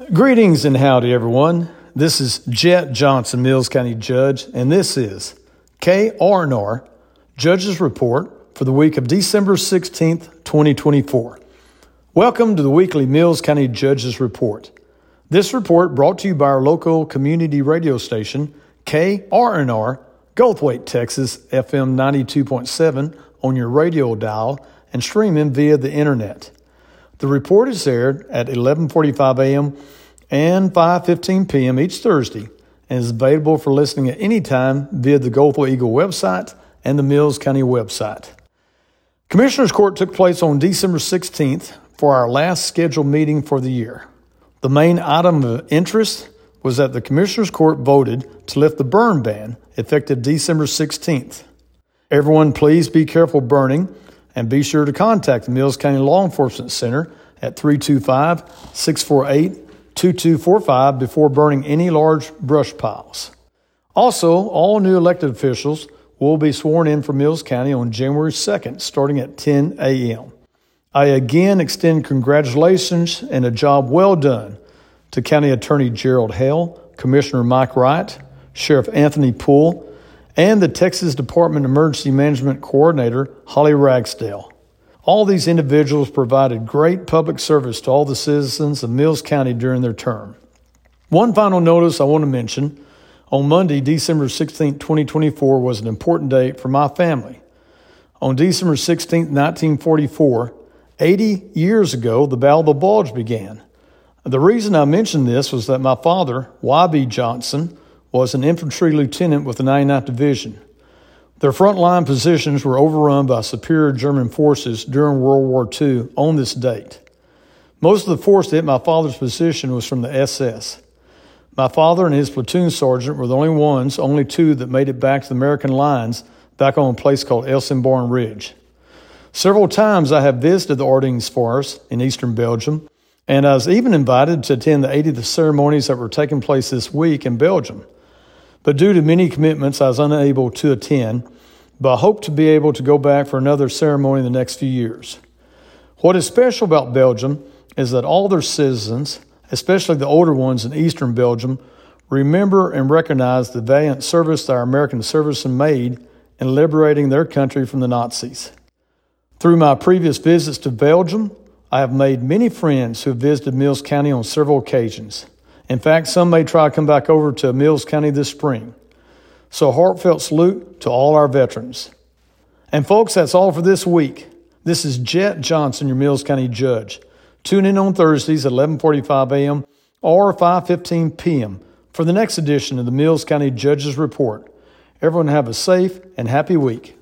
Greetings and howdy, everyone. This is Jet Johnson, Mills County Judge, and this is KRNR Judge's Report for the week of December 16th, 2024. Welcome to the weekly Mills County Judge's Report. This report brought to you by our local community radio station, KRNR, Goldthwaite, Texas, FM 92.7 on your radio dial and streaming via the internet. The report is aired at 11:45 a.m. and 5:15 p.m. each Thursday and is available for listening at any time via the Goldthwaite Eagle website and the Mills County website. Commissioners Court took place on December 16th for our last scheduled meeting for the year. The main item of interest was that the Commissioners Court voted to lift the burn ban effective December 16th. Everyone, please be careful burning and be sure to contact the Mills County Law Enforcement Center at 325-648-2245 before burning any large brush piles. Also, all new elected officials will be sworn in for Mills County on January 2nd, starting at 10 a.m. I again extend congratulations and a job well done to County Attorney Gerald Hale, Commissioner Mike Wright, Sheriff Anthony Poole, and the Texas Department of Emergency Management Coordinator, Holly Ragsdale. All these individuals provided great public service to all the citizens of Mills County during their term. One final notice I want to mention. On Monday, December 16, 2024, was an important date for my family. On December 16, 1944, 80 years ago, the Battle of the Bulge began. The reason I mention this was that my father, Y.B. Johnson, was an infantry lieutenant with the 99th Division. Their frontline positions were overrun by superior German forces during World War II on this date. Most of the force that hit my father's position was from the SS. My father and his platoon sergeant were the only two that made it back to the American lines back on a place called Elsenborn Ridge. Several times I have visited the Ardennes Forest in eastern Belgium, and I was even invited to attend the 80th ceremonies that were taking place this week in Belgium. But due to many commitments, I was unable to attend, but I hope to be able to go back for another ceremony in the next few years. What is special about Belgium is that all their citizens, especially the older ones in eastern Belgium, remember and recognize the valiant service that our American servicemen made in liberating their country from the Nazis. Through my previous visits to Belgium, I have made many friends who have visited Mills County on several occasions. In fact, some may try to come back over to Mills County this spring. So a heartfelt salute to all our veterans. And folks, that's all for this week. This is Jet Johnson, your Mills County Judge. Tune in on Thursdays at 11:45 a.m. or 5:15 p.m. for the next edition of the Mills County Judge's Report. Everyone have a safe and happy week.